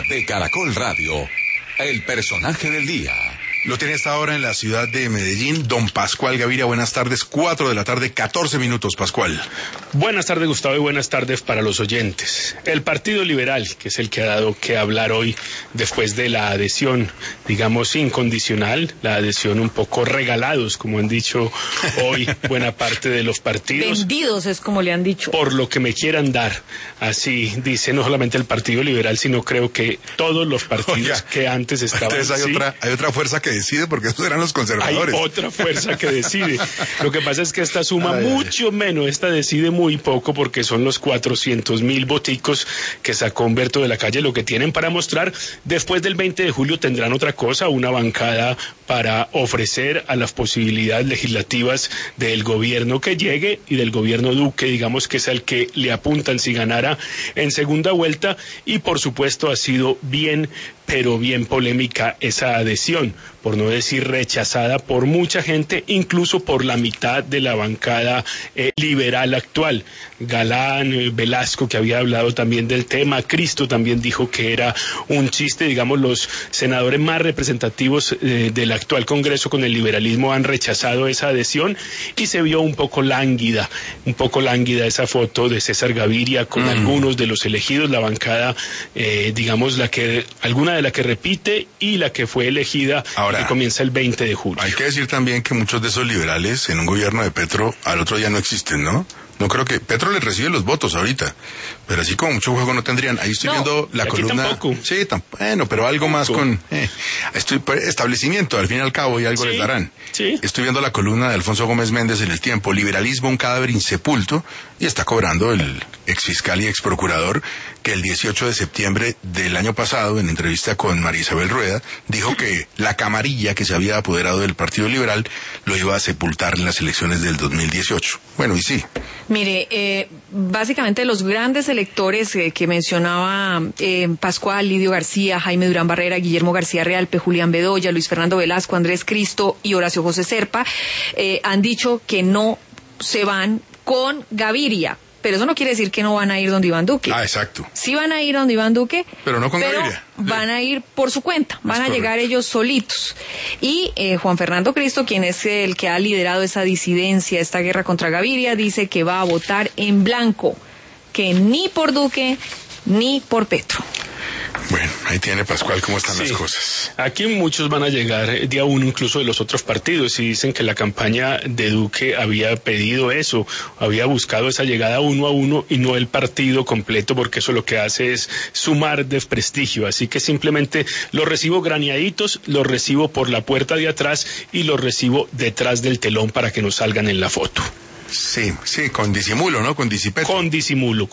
de Caracol Radio. El personaje del día. Lo tiene hasta ahora en la ciudad de Medellín, don Pascual Gaviria. Buenas tardes, 4 de la tarde, 14 minutos, Pascual. Buenas tardes, Gustavo, y buenas tardes para los oyentes. El Partido Liberal, que es el que ha dado que hablar hoy después de la adhesión, digamos, incondicional, la adhesión un poco regalados, como han dicho hoy buena parte de los partidos. Vendidos es como le han dicho. Por lo que me quieran dar. Así dice no solamente el Partido Liberal, sino creo que todos los partidos que antes estaban. Entonces hay otra fuerza que decide, porque esos eran los conservadores. Hay otra fuerza que decide. Lo que pasa es que esta suma mucho menos, esta decide muy poco, porque son los 400.000 voticos que sacó Humberto de la Calle lo que tienen para mostrar. Después del 20 de julio tendrán otra cosa, una bancada para ofrecer a las posibilidades legislativas del gobierno que llegue y del gobierno Duque, digamos que es al que le apuntan si ganara en segunda vuelta, y por supuesto ha sido bien, pero bien polémica esa adhesión, por no decir rechazada por mucha gente, incluso por la mitad de la bancada liberal actual. Galán, Velasco, que había hablado también del tema, Cristo también dijo que era un chiste, digamos, los senadores más representativos del actual Congreso con el liberalismo han rechazado esa adhesión, y se vio un poco lánguida esa foto de César Gaviria con algunos de los elegidos, la bancada, digamos, alguna de la que repite y la que fue elegida. Ahora, que comienza el 20 de julio. Hay que decir también que muchos de esos liberales en un gobierno de Petro al otro día no existen, ¿no? No creo que Petro les recibe los votos ahorita, pero así como mucho juego no tendrían. Ahí estoy viendo la columna. Tampoco. Sí, bueno, pero algo más con establecimiento, al fin y al cabo, y algo les darán. Sí. Estoy viendo la columna de Alfonso Gómez Méndez en El Tiempo, liberalismo, un cadáver insepulto, y está cobrando el exfiscal y exprocurador que el 18 de septiembre del año pasado, en entrevista con María Isabel Rueda, dijo que la camarilla que se había apoderado del Partido Liberal lo iba a sepultar en las elecciones del 2018. Bueno, y sí. Mire, básicamente los grandes electores que mencionaba Pascual, Lidio García, Jaime Durán Barrera, Guillermo García Realpe, Julián Bedoya, Luis Fernando Velasco, Andrés Cristo y Horacio José Serpa, han dicho que no se van con Gaviria. Pero eso no quiere decir que no van a ir donde Iván Duque. Ah, exacto. Sí van a ir donde Iván Duque, pero no con Gaviria. Van a ir por su cuenta, van a llegar ellos solitos. Y Juan Fernando Cristo, quien es el que ha liderado esa disidencia, esta guerra contra Gaviria, dice que va a votar en blanco, que ni por Duque ni por Petro. Bueno, ahí tiene Pascual cómo están las cosas. Aquí muchos van a llegar día uno incluso de los otros partidos, y dicen que la campaña de Duque había pedido eso, había buscado esa llegada uno a uno y no el partido completo, porque eso lo que hace es sumar desprestigio. Así que simplemente los recibo graneaditos, los recibo por la puerta de atrás y los recibo detrás del telón para que no salgan en la foto. Sí, con disimulo, ¿no? Con disipeto. Con disimulo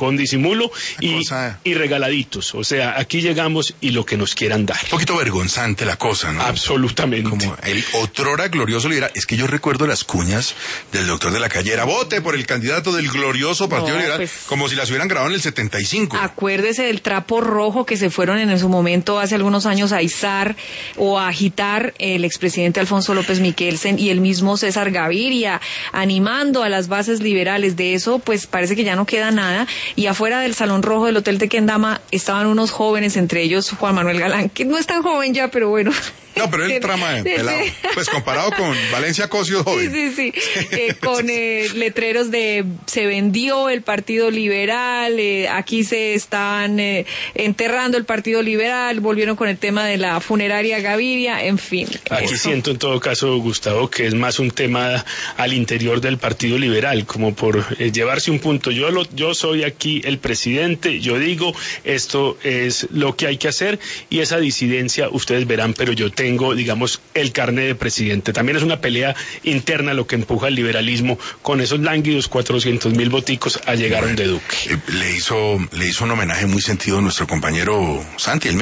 y regaladitos. O sea, aquí llegamos y lo que nos quieran dar. Un poquito vergonzante la cosa, ¿no? Absolutamente. Como el otrora glorioso liberal. Es que yo recuerdo las cuñas del doctor de la Calle. Era vote por el candidato del glorioso Partido Liberal, pues, como si las hubieran grabado en el 75. Acuérdese del trapo rojo que se fueron en su momento hace algunos años a izar o a agitar el expresidente Alfonso López Miquelsen y el mismo César Gaviria, animando a las bases liberales. De eso pues parece que ya no queda nada, y afuera del Salón Rojo del Hotel Tequendama estaban unos jóvenes, entre ellos Juan Manuel Galán, que no es tan joven ya, pero bueno. No, pero él trama de pelado. Pues comparado con Valencia Cosio, joven. Sí. Con letreros de se vendió el Partido Liberal, aquí se están enterrando el Partido Liberal, volvieron con el tema de la funeraria Gaviria, en fin. Aquí siento en todo caso, Gustavo, que es más un tema al interior del Partido Liberal, como por llevarse un punto. Yo soy aquí el presidente, yo digo, esto es lo que hay que hacer, y esa disidencia ustedes verán, pero yo tengo, digamos, el carné de presidente. También es una pelea interna lo que empuja el liberalismo con esos lánguidos 400.000 voticos a llegar donde Duque. Le hizo un homenaje muy sentido a nuestro compañero Santi,